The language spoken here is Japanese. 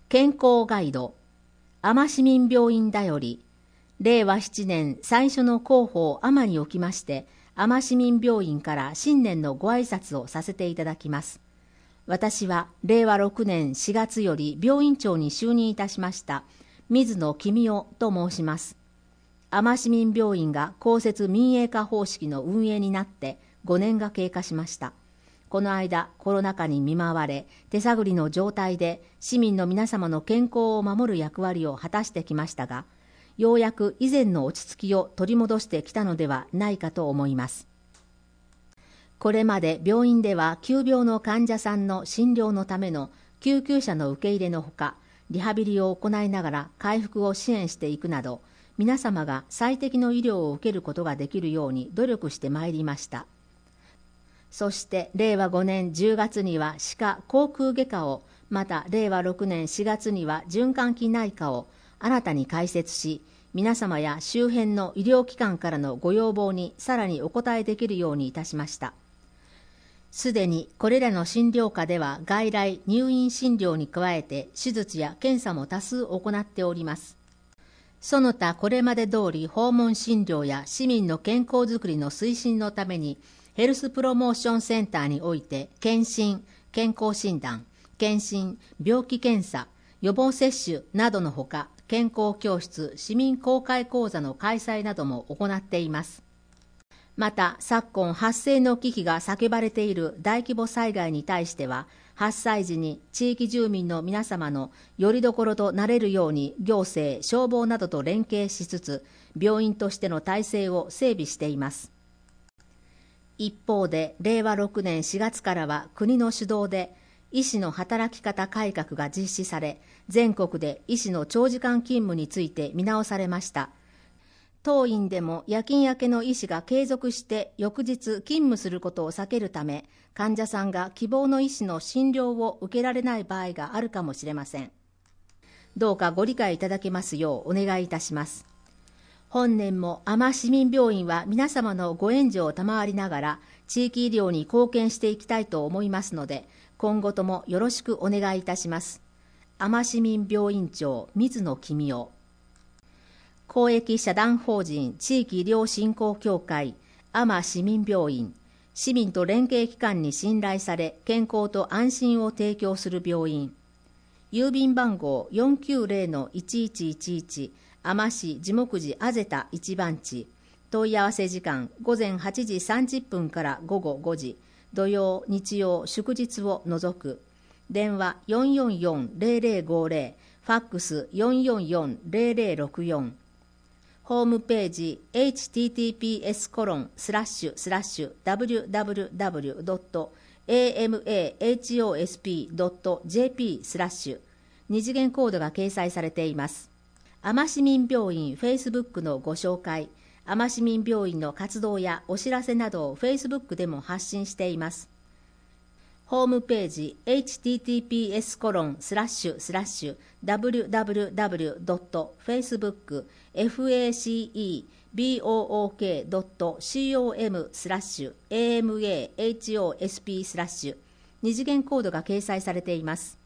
健康ガイド、安間市民病院だより、令和7年最初の広報安間におきまして、安間市民病院から新年のご挨拶をさせていただきます。私は令和6年4月より病院長に就任いたしました水野公夫と申します。安間市民病院が公設民営化方式の運営になって5年が経過しました。この間コロナ禍に見舞われ、手探りの状態で市民の皆様の健康を守る役割を果たしてきましたが、ようやく以前の落ち着きを取り戻してきたのではないかと思います。これまで病院では急病の患者さんの診療のための救急車の受け入れのほか、リハビリを行いながら回復を支援していくなど、皆様が最適の医療を受けることができるように努力してまいりました。そして令和5年10月には歯科口腔外科を、また令和6年4月には循環器内科を新たに開設し、皆様や周辺の医療機関からのご要望にさらにお応えできるようにいたしました。すでにこれらの診療科では外来入院診療に加えて手術や検査も多数行っております。その他これまで通り訪問診療や市民の健康づくりの推進のためにヘルスプロモーションセンターにおいて検診、健康診断、検診、病気検査、予防接種などのほか、健康教室、市民公開講座の開催なども行っています。また昨今発生の危機が叫ばれている大規模災害に対しては、発災時に地域住民の皆様の拠り所となれるように行政、消防などと連携しつつ、病院としての体制を整備しています。一方で令和6年4月からは国の主導で医師の働き方改革が実施され、全国で医師の長時間勤務について見直されました。当院でも夜勤明けの医師が継続して翌日勤務することを避けるため、患者さんが希望の医師の診療を受けられない場合があるかもしれません。どうかご理解いただけますようお願いいたします。本年も安間市民病院は皆様のご援助を賜りながら地域医療に貢献していきたいと思いますので、今後ともよろしくお願いいたします。安間市民病院長水野公夫。公益社団法人地域医療振興協会安間市民病院、市民と連携機関に信頼され健康と安心を提供する病院。郵便番号 490-1111 安間市地木寺あぜた一番地。問い合わせ時間午前8時30分から午後5時、土曜日曜祝日を除く。電話 444-0050、ファックス 444-0064。ホームページ https://www.amahosp.jp/ 二次元コードが掲載されています。安間市民病院 Facebook のご紹介、安間市民病院の活動やお知らせなどを Facebook でも発信しています。ホームページ https://www.facebook.com/amahosp/ 二次元コードが掲載されています。